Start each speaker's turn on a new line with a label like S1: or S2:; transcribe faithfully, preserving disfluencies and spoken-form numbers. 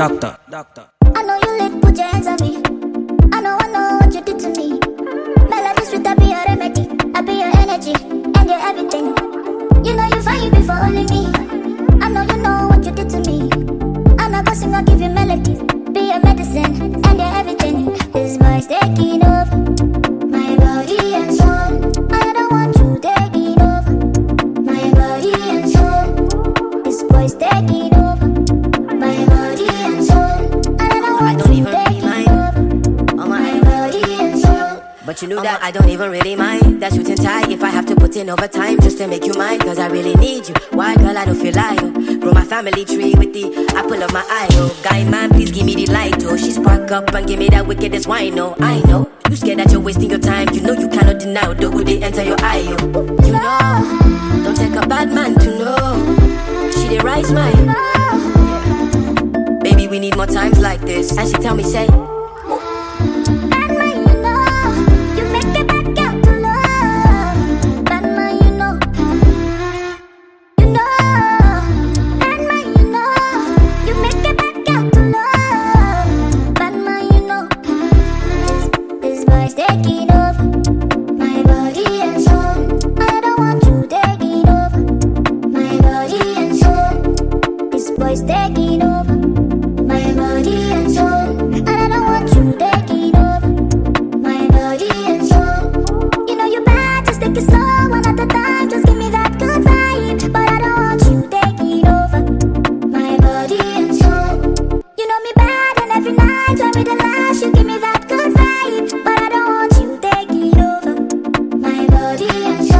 S1: doctor, doctor.
S2: I know you lit, put your hands on me. I know, I know what you did to me. Melody sweet, I be your remedy. I be your energy, and your everything. You know you find you before only me. I know you know what you did to me. I'm not sing, I'll give you melodies. Be your medicine, and your everything. This boy's taking over my body and soul. I don't want you taking over my body and soul. This boy's taking over my body and soul. I don't want
S3: I don't
S2: you
S3: even really
S2: taking
S3: mind.
S2: over
S3: Oh my.
S2: my body and soul.
S3: But you knew that I don't even really mind that suit and tie. If I have to put in overtime just to make you mine, cause I really need you. Why, girl, I don't feel like oh. Grow my family tree with the apple of my eye, oh. Guy, man, please give me the light, oh. She spark up and give me that wickedest wine, oh. I know, you scared that you're wasting your time. You know you cannot deny the good they enter your eye, oh. You know, don't take a bad man to know. She did rise mine. Baby, we need more times like this. And she tell me, say,
S2: taking over my body and soul. I don't want you taking over my body and soul. This boy's taking over my body and soul. I don't want you taking over my body and soul. You know you bad, just take it slow one at a time. Just give me that good vibe. But I don't want you taking over my body and soul. You know me bad, and every night when we the last, you give me that good vibe. But I don't want you taking over my body and soul.